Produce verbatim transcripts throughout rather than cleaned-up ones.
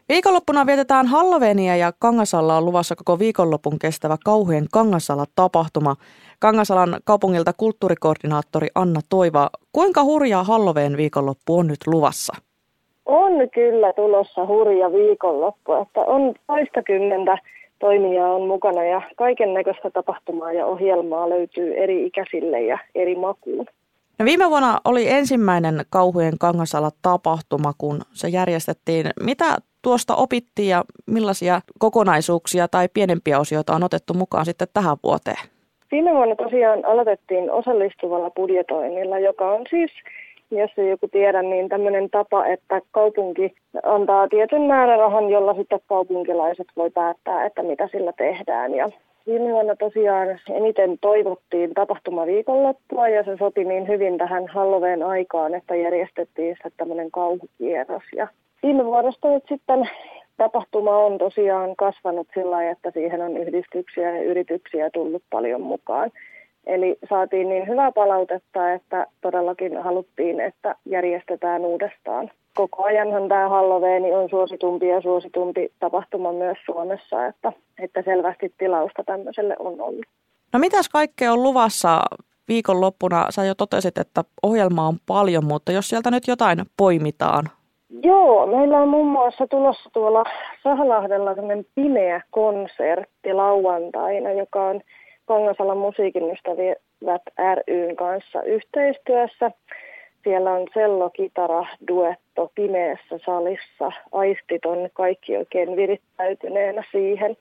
Viikonloppuna vietetään Halloweenia ja Kangasalla on luvassa koko viikonlopun kestävä Kauhujen Kangasala-tapahtuma. Kangasalan kaupungilta kulttuurikoordinaattori Anna Toiva. Kuinka hurjaa Halloween viikonloppu on nyt luvassa? On kyllä tulossa hurja viikonloppu, että on toistakymmentä toimijaa on mukana ja kaiken näköistä tapahtumaa ja ohjelmaa löytyy eri ikäisille ja eri makuun. No viime vuonna oli ensimmäinen Kauhujen Kangasala-tapahtuma, kun se järjestettiin. Mitä tuosta opittiin ja millaisia kokonaisuuksia tai pienempiä osioita on otettu mukaan sitten tähän vuoteen? Viime vuonna tosiaan aloitettiin osallistuvalla budjetoinnilla, joka on siis, jos ei joku tiedä, niin tämmöinen tapa, että kaupunki antaa tietyn määrärahan, jolla sitten kaupunkilaiset voi päättää, että mitä sillä tehdään. Ja viime vuonna tosiaan eniten toivottiin tapahtumaviikonloppua ja se sopi niin hyvin tähän Halloween aikaan, että järjestettiin sitten tämmöinen kauhukierros. Ja viime vuodesta nyt sitten tapahtuma on tosiaan kasvanut sillä lailla, että siihen on yhdistyksiä ja yrityksiä tullut paljon mukaan. Eli saatiin niin hyvää palautetta, että todellakin haluttiin, että järjestetään uudestaan. Koko ajanhan tämä Halloween on suositumpi ja suositumpi tapahtuma myös Suomessa, että, että selvästi tilausta tämmöiselle on ollut. No mitäs kaikkea on luvassa viikonloppuna? Sä jo totesit, että ohjelmaa on paljon, mutta jos sieltä nyt jotain poimitaan. Joo, meillä on muun muassa tulossa tuolla Sahalahdella tämmöinen pimeä konsertti lauantaina, joka on Kangasalan musiikin ystävät ry:n kanssa yhteistyössä. Siellä on cello, kitara, duetto pimeässä salissa. Aistit on kaikki oikein virittäytyneenä siihen.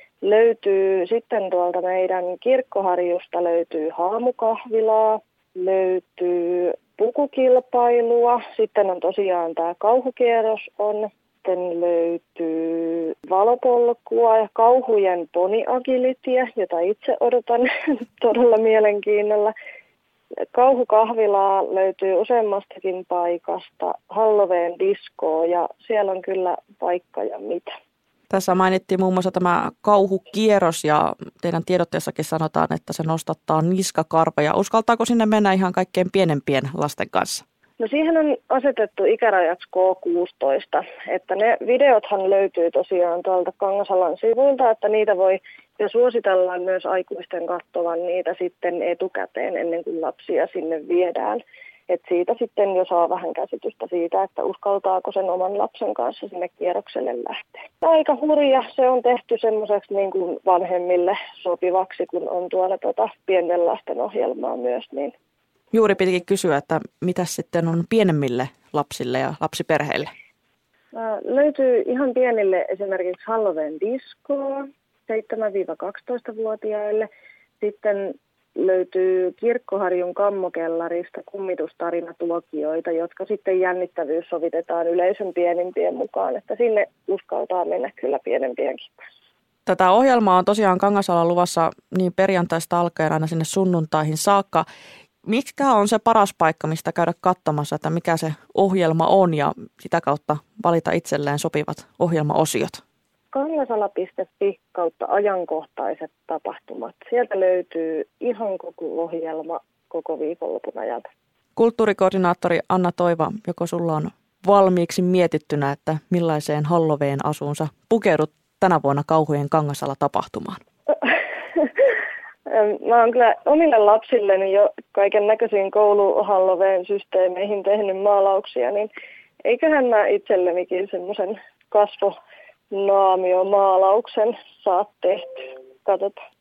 Löytyy sitten tuolta meidän Kirkkoharjusta löytyy haamukahvilaa, löytyy pukukilpailua. Sitten on tosiaan tämä kauhukierros on. Sitten löytyy valopolkua ja kauhujen poniagilitia, jota itse odotan todella mielenkiinnolla. Kauhukahvilaa löytyy useammastakin paikasta, Halloween diskoa ja siellä on kyllä paikka ja mitä. Tässä mainittiin muun muassa tämä kauhukierros ja teidän tiedotteessakin sanotaan, että se nostattaa niskakarvoja. Uskaltaako sinne mennä ihan kaikkein pienempien lasten kanssa? No siihen on asetettu ikärajaksi K kuusitoista, että ne videothan löytyy tosiaan tuolta Kangasalan sivuilta, että niitä voi ja suositellaan myös aikuisten katsovan niitä sitten etukäteen ennen kuin lapsia sinne viedään. Et siitä sitten jo saa vähän käsitystä siitä, että uskaltaako sen oman lapsen kanssa sinne kierrokselle lähteä. Aika hurja, se on tehty semmoiseksi niin kuin vanhemmille sopivaksi, kun on tuolla tuota pienten lasten ohjelmaa myös, niin juuri pitikin kysyä, että mitä sitten on pienemmille lapsille ja lapsiperheille? Löytyy ihan pienille esimerkiksi Halloween diskoa seitsemän-kaksitoista-vuotiaille. Sitten löytyy Kirkkoharjun kammokellarista kummitustarinatuokioita, jotka sitten jännittävyys sovitetaan yleisön pienimpien mukaan, että sinne uskaltaa mennä kyllä pienempienkin kanssa. Tätä ohjelmaa on tosiaan Kangasalan luvassa niin perjantaista alkaen aina sinne sunnuntaihin saakka. Mikä on se paras paikka, mistä käydä katsomassa, että mikä se ohjelma on ja sitä kautta valita itselleen sopivat ohjelmaosiot? Kangasala piste fi kautta ajankohtaiset tapahtumat. Sieltä löytyy ihan koko ohjelma koko viikonlopun ajalta. Kulttuurikoordinaattori Anna Toiva, joko sulla on valmiiksi mietittynä, että millaiseen Halloween asuunsa pukeudut tänä vuonna Kauhujen Kangasala-tapahtumaan? Mä oon kyllä omille lapsilleni jo kaiken näköisiin koulu-Halloween systeemeihin tehnyt maalauksia, niin eiköhän mä itsellenikin semmoisen kasvonaamiomaalauksen saa tehty. Katsotaan.